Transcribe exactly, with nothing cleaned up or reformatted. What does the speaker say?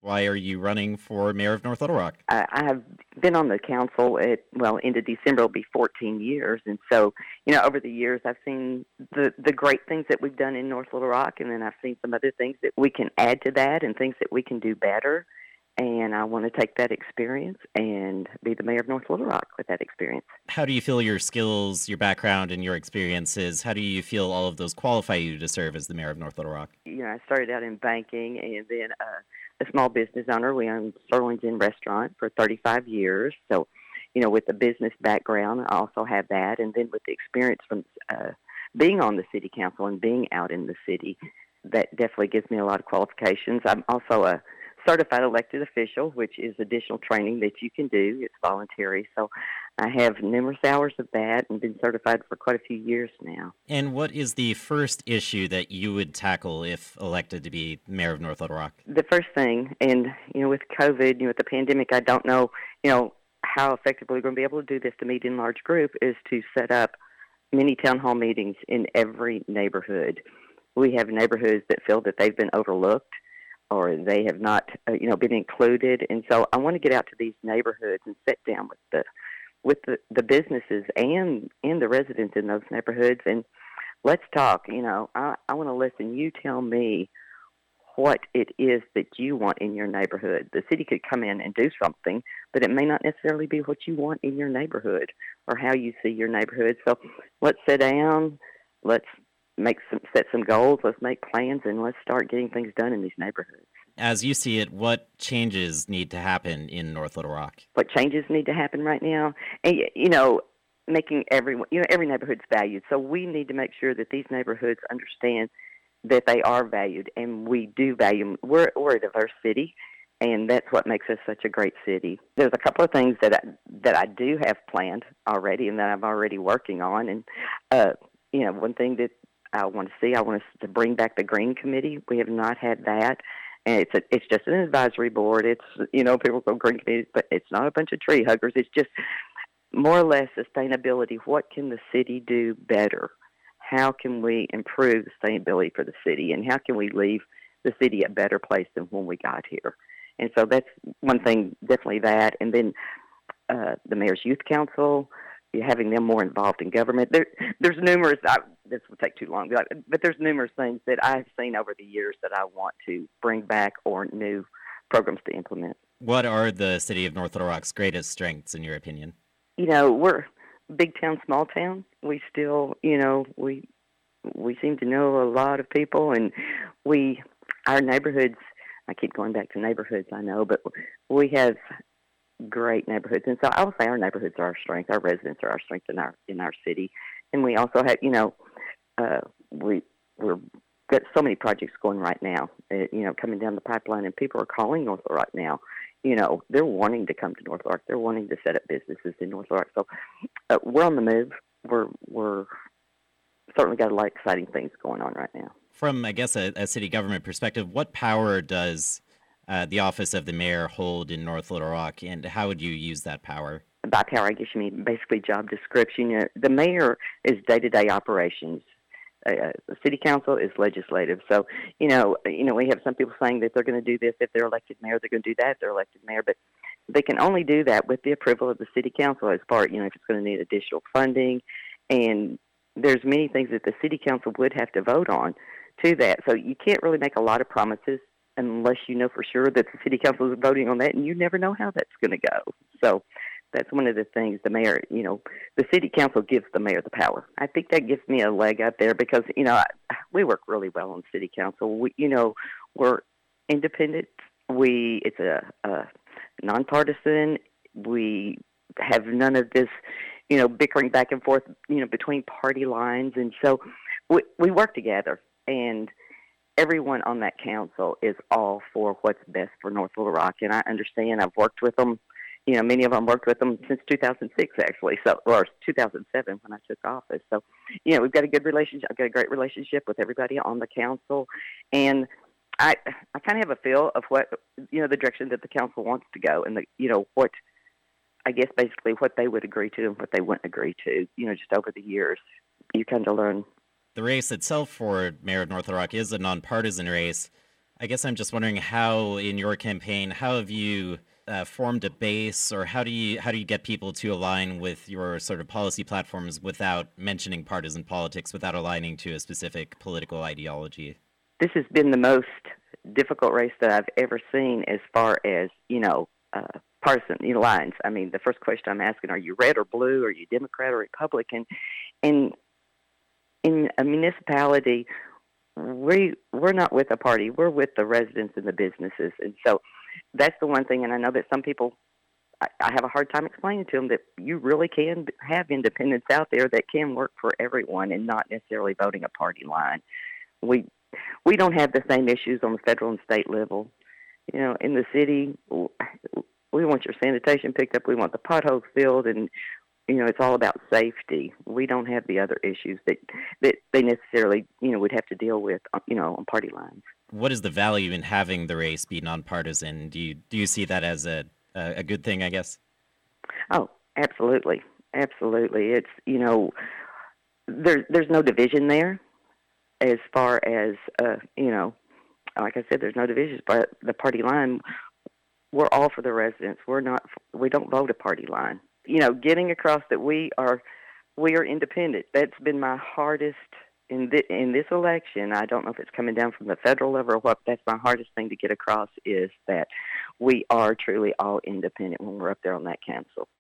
Why are you running for mayor of North Little Rock? I, I have been on the council at, well, into December will be fourteen years. And so, you know, over the years, I've seen the, the great things that we've done in North Little Rock, and then I've seen some other things that we can add to that and things that we can do better. And I want to take that experience and be the mayor of North Little Rock with that experience. How do you feel your skills, your background, and your experiences, how do you feel all of those qualify you to serve as the mayor of North Little Rock? You know, I started out in banking and then uh, a small business owner. We owned Sterling's Inn Restaurant for thirty-five years. So, you know, with the business background, I also have that. And then with the experience from uh, being on the city council and being out in the city, that definitely gives me a lot of qualifications. I'm also a certified elected official, which is additional training that you can do. It's voluntary. So I have numerous hours of that and been certified for quite a few years now. And what is the first issue that you would tackle if elected to be mayor of North Little Rock? The first thing, and, you know, with COVID, you know, with the pandemic, I don't know, you know, how effectively we're going to be able to do this to meet in large group is to set up mini town hall meetings in every neighborhood. We have neighborhoods that feel that they've been overlooked or they have not, uh, you know, been included. And so I want to get out to these neighborhoods and sit down with the with the, the businesses and, and the residents in those neighborhoods, and let's talk. You know, I, I want to listen. You tell me what it is that you want in your neighborhood. The city could come in and do something, but it may not necessarily be what you want in your neighborhood or how you see your neighborhood. So let's sit down. Let's make some, set some goals, let's make plans, and let's start getting things done in these neighborhoods. As you see it, what changes need to happen in North Little Rock? What changes need to happen right now? And, you know, making everyone, you know, every neighborhood's valued. So we need to make sure that these neighborhoods understand that they are valued, and we do value them. We're, we're a diverse city, and that's what makes us such a great city. There's a couple of things that I, that I do have planned already and that I'm already working on. And, uh, you know, one thing that I want to see. I want us to bring back the Green Committee. We have not had that, and it's a, it's just an advisory board. It's, you know, people go Green Committees, but it's not a bunch of tree huggers. It's just more or less sustainability. What can the city do better? How can we improve sustainability for the city, and how can we leave the city a better place than when we got here? And so that's one thing, definitely that. And then uh, the Mayor's Youth Council, having them more involved in government. There, there's numerous, I, this will take too long, but, but there's numerous things that I've seen over the years that I want to bring back or new programs to implement. What are the city of North Little Rock's greatest strengths, in your opinion? You know, we're big town, small town. We still, you know, we we seem to know a lot of people, and we, our neighborhoods, I keep going back to neighborhoods, I know, but we have great neighborhoods, and so I would say our neighborhoods are our strength. Our residents are our strength in our in our city, and we also have, you know, uh, we we're got so many projects going right now, uh, you know, coming down the pipeline, and people are calling North Little Rock now. You know, they're wanting to come to North Little Rock. They're wanting to set up businesses in North Little Rock. So uh, we're on the move. We're we're certainly got a lot of exciting things going on right now. From, I guess, a, a city government perspective, what power does Uh, the office of the mayor hold in North Little Rock, and how would you use that power? By power, I guess you mean basically job description. You know, the mayor is day-to-day operations. Uh, the city council is legislative. So, you know, you know, we have some people saying that they're going to do this if they're elected mayor. They're going to do that if they're elected mayor, but they can only do that with the approval of the city council as part. You know, if it's going to need additional funding, and there's many things that the city council would have to vote on to that. So you can't really make a lot of promises unless you know for sure that the city council is voting on that, and you never know how that's going to go. So that's one of the things the mayor, you know, the city council gives the mayor the power. I think that gives me a leg out there because, you know, I, we work really well on city council. We, you know, we're independent. We, it's a, a nonpartisan. We have none of this, you know, bickering back and forth, you know, between party lines. And so we, we work together, and everyone on that council is all for what's best for North Little Rock, and I understand. I've worked with them. You know, many of them worked with them since two thousand six, actually, so or two thousand seven when I took office. So, you know, we've got a good relationship. I've got a great relationship with everybody on the council, and I I kind of have a feel of what, you know, the direction that the council wants to go, and the, you know, what I guess basically what they would agree to and what they wouldn't agree to. You know, just over the years, you kind of learn. The race itself for mayor of North Little Rock is a nonpartisan race. I guess I'm just wondering how, in your campaign, how have you uh, formed a base, or how do you how do you get people to align with your sort of policy platforms without mentioning partisan politics, without aligning to a specific political ideology? This has been the most difficult race that I've ever seen as far as, you know, uh, partisan you know, lines. I mean, the first question I'm asking, are you red or blue? Are you Democrat or Republican? And in a municipality, we we're not with a party. We're with the residents and the businesses. And so that's the one thing. And I know that some people, I, I have a hard time explaining to them that you really can have independents out there that can work for everyone and not necessarily voting a party line. We we don't have the same issues on the federal and state level. You know, in the city, we want your sanitation picked up. We want the potholes filled, and you know, it's all about safety. We don't have the other issues that that they necessarily, you know, would have to deal with, you know, on party lines. What is the value in having the race be nonpartisan? Do you do you see that as a a, a good thing, I guess? Oh, absolutely, absolutely. It's, you know, there's there's no division there as far as uh, you know. Like I said, there's no divisions, but the party line, we're all for the residents. We're not. We don't vote a party line. You know, getting across that we are we are independent. That's been my hardest in this, in this election. I don't know if it's coming down from the federal level or what. That's my hardest thing to get across, is that we are truly all independent when we're up there on that council.